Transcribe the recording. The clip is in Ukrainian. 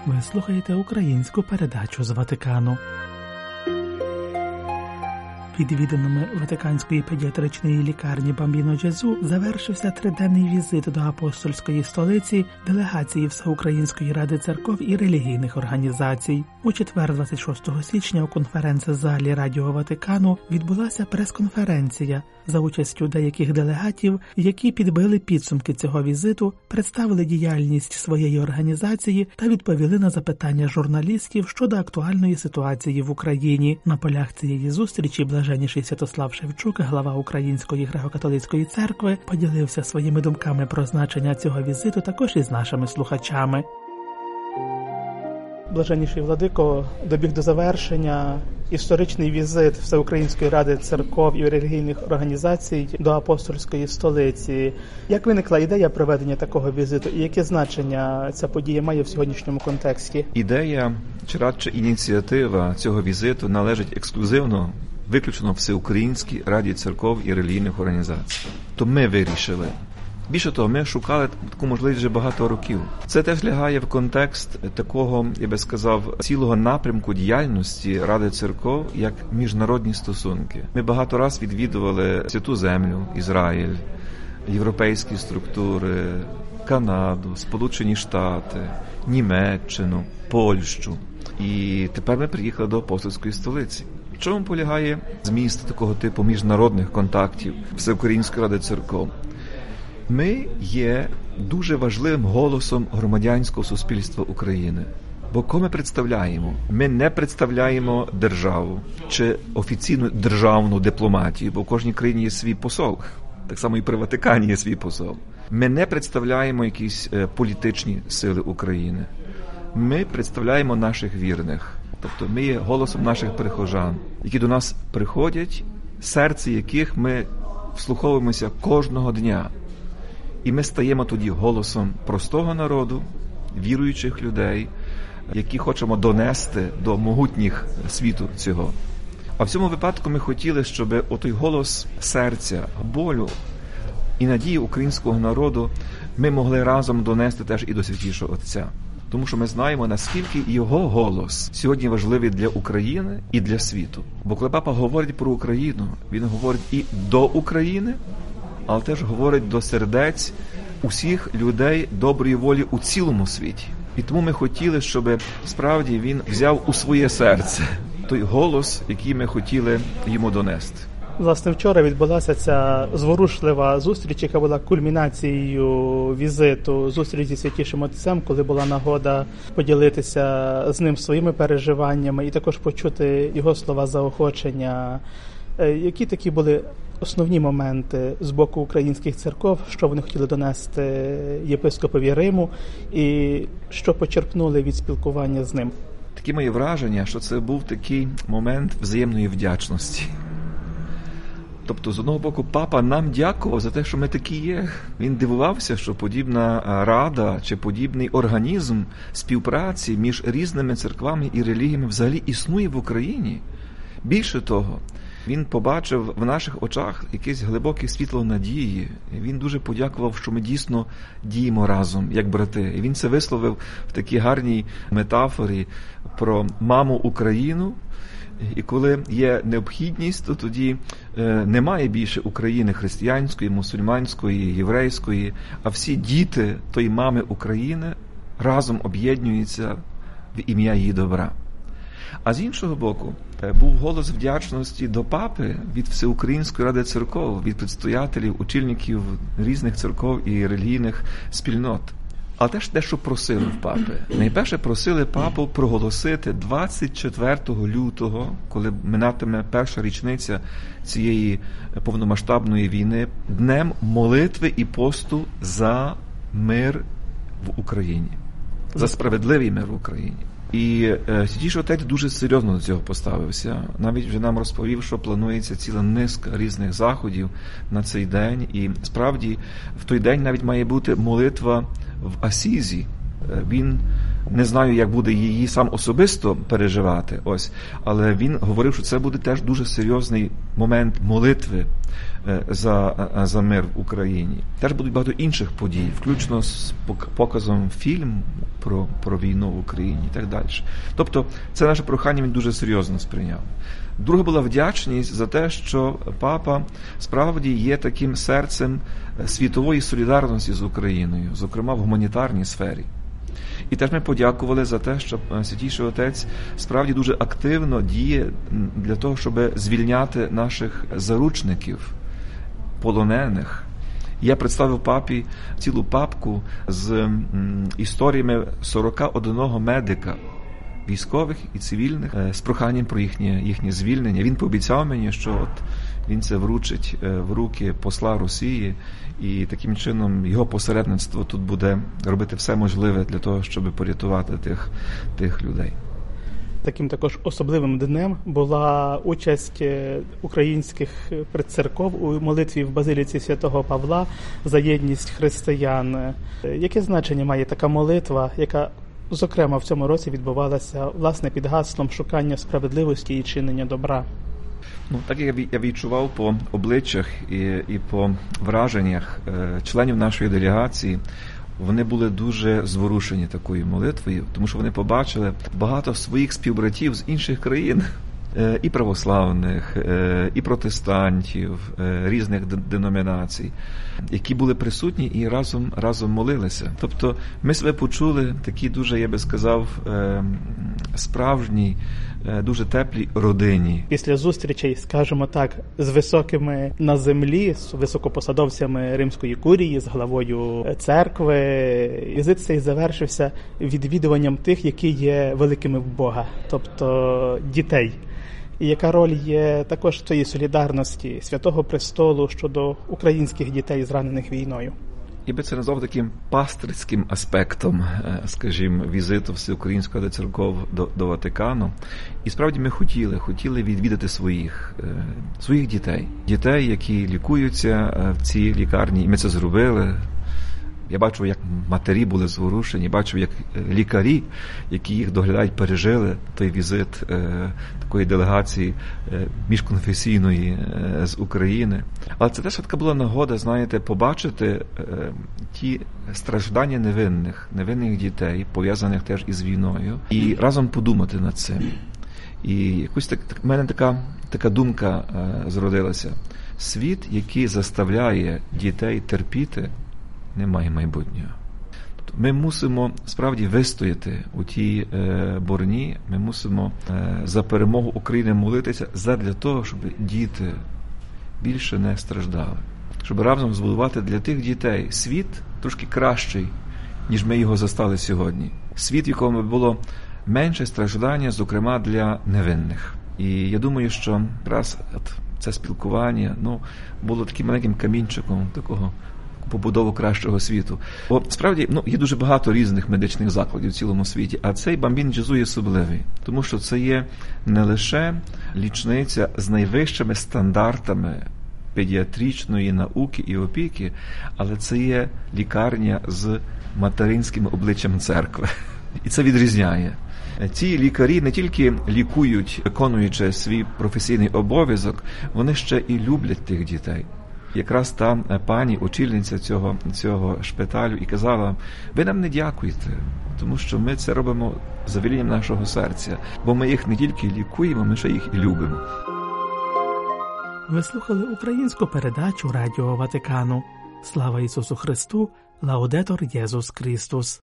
Ви слухаєте українську передачу з Ватикану. Під відданими Ватиканської педіатричної лікарні Бамбіно Джезу завершився триденний візит до апостольської столиці делегації Всеукраїнської ради церков і релігійних організацій. У четвер, 26 січня, у конференц-залі Радіо Ватикану відбулася прес-конференція за участю деяких делегатів, які підбили підсумки цього візиту, представили діяльність своєї організації та відповіли на запитання журналістів щодо актуальної ситуації в Україні. На полях цієї зустрічі Блаженніший Святослав Шевчук, глава Української греко-католицької церкви, поділився своїми думками про значення цього візиту також із нашими слухачами. Блаженніший владико, добіг до завершення історичний візит Всеукраїнської ради церков і релігійних організацій до апостольської столиці. Як виникла ідея проведення такого візиту і яке значення ця подія має в сьогоднішньому контексті? Ідея, чи радше ініціатива цього візиту належить ексклюзивно, виключно Всеукраїнській раді церков і релігійних організацій. То ми вирішили. Більше того, ми шукали таку можливість вже багато років. Це теж лягає в контекст такого, я би сказав, цілого напрямку діяльності Ради церков як міжнародні стосунки. Ми багато раз відвідували Святу Землю, Ізраїль, європейські структури, Канаду, Сполучені Штати, Німеччину, Польщу. І тепер ми приїхали до апостольської столиці. В чому полягає зміст такого типу міжнародних контактів Всеукраїнської ради церков? Ми є дуже важливим голосом громадянського суспільства України. Бо кого ми представляємо? Ми не представляємо державу чи офіційну державну дипломатію, бо в кожній країні є свій посол. Так само і при Ватикані є свій посол. Ми не представляємо якісь політичні сили України. Ми представляємо наших вірних. Тобто ми є голосом наших прихожан, які до нас приходять, серце яких ми вслуховуємося кожного дня. І ми стаємо тоді голосом простого народу, віруючих людей, які хочемо донести до могутніх світу цього. А в цьому випадку ми хотіли, щоб отой голос серця, болю і надії українського народу ми могли разом донести теж і до Святішого Отця. Тому що ми знаємо, наскільки його голос сьогодні важливий для України і для світу. Бо коли папа говорить про Україну, він говорить і до України, але теж говорить до сердець усіх людей доброї волі у цілому світі. І тому ми хотіли, щоб справді він взяв у своє серце той голос, який ми хотіли йому донести. Власне, вчора відбулася ця зворушлива зустріч, яка була кульмінацією візиту, зустріч зі Святішим Отцем, коли була нагода поділитися з ним своїми переживаннями і також почути його слова заохочення. Які такі були основні моменти з боку українських церков, що вони хотіли донести єпископові Риму і що почерпнули від спілкування з ним? Такі мої враження, що це був такий момент взаємної вдячності. Тобто, з одного боку, папа нам дякував за те, що ми такі є. Він дивувався, що подібна рада чи подібний організм співпраці між різними церквами і релігіями взагалі існує в Україні. Більше того, він побачив в наших очах якесь глибоке світло надії. Він дуже подякував, що ми дійсно діємо разом, як брати. І він це висловив в такій гарній метафорі про маму Україну. І коли є необхідність, то тоді немає більше України християнської, мусульманської, єврейської, а всі діти тої мами України разом об'єднуються в ім'я її добра. А з іншого боку, був голос вдячності до папи від Всеукраїнської ради церков, від предстоятелів, очільників різних церков і релігійних спільнот. Але теж дещо просили в папи. Найперше просили папу проголосити 24 лютого, коли минатиме перша річниця цієї повномасштабної війни, днем молитви і посту за мир в Україні, за справедливий мир в Україні. І Святіший Отець дуже серйозно до цього поставився. Навіть вже нам розповів, що планується ціла низка різних заходів на цей день. І справді в той день навіть має бути молитва в Асізі. Він Не знаю, як буде її сам особисто переживати, але він говорив, що це буде теж дуже серйозний момент молитви за мир в Україні. Теж будуть багато інших подій, включно з показом фільму про війну в Україні і так далі. Тобто це наше прохання він дуже серйозно сприйняв. Друга була вдячність за те, що папа справді є таким серцем світової солідарності з Україною, зокрема в гуманітарній сфері. І теж ми подякували за те, що Святійший Отець справді дуже активно діє для того, щоб звільняти наших заручників, полонених. Я представив папі цілу папку з історіями 41 медика, військових і цивільних, з проханням про їхнє звільнення. Він пообіцяв мені, що він це вручить в руки посла Росії, і таким чином його посередництво тут буде робити все можливе для того, щоб порятувати тих людей. Таким також особливим днем була участь українських предцерков у молитві в Базиліці Святого Павла за єдність християн. Яке значення має така молитва, яка, зокрема, в цьому році відбувалася, власне, під гаслом шукання справедливості і чинення добра? Так як я відчував по обличчях і по враженнях членів нашої делегації, вони були дуже зворушені такою молитвою, тому що вони побачили багато своїх співбратів з інших країн, і православних, і протестантів, різних деномінацій, які були присутні і разом молилися. Тобто ми себе почули такі дуже, я би сказав, справжній, дуже теплій родині. Після зустрічей, скажімо так, з високими на землі, з високопосадовцями Римської курії, з главою церкви, візит цей завершився відвідуванням тих, які є великими в Бога, тобто дітей. І яка роль є також в цієї солідарності Святого Престолу щодо українських дітей, зранених війною? Я би це назвав таким пастирським аспектом, скажімо, візиту Всеукраїнської Ради Церков до Ватикану. І справді ми хотіли відвідати своїх дітей, які лікуються в цій лікарні, і ми це зробили. Я бачив, як матері були зворушені, бачив, як лікарі, які їх доглядають, пережили той візит такої делегації міжконфесійної з України. Але це теж така була нагода, знаєте, побачити ті страждання невинних дітей, пов'язаних теж із війною, і разом подумати над цим. І якось в мене така думка зродилася. Світ, який заставляє дітей терпіти, немає майбутнього. Тобто ми мусимо справді вистояти у тій борні, ми мусимо за перемогу України молитися задля того, щоб діти більше не страждали. Щоб разом збудувати для тих дітей світ трошки кращий, ніж ми його застали сьогодні. Світ, в якому було менше страждання, зокрема для невинних. І я думаю, що якраз це спілкування було таким маленьким камінчиком такого побудову кращого світу. Бо справді є дуже багато різних медичних закладів в цілому світі, а цей Бамбіно Джезу є особливий, тому що це є не лише лічниця з найвищими стандартами педіатричної науки і опіки, але це є лікарня з материнським обличчям церкви. І це відрізняє. Ці лікарі не тільки лікують, виконуючи свій професійний обов'язок, вони ще і люблять тих дітей. Якраз та пані, очільниця цього шпиталю, і казала: ви нам не дякуєте, тому що ми це робимо за велінням нашого серця, бо ми їх не тільки лікуємо, ми ще їх і любимо. Ви слухали українську передачу Радіо Ватикану. Слава Ісусу Христу! Лаудетор Єсус Христос!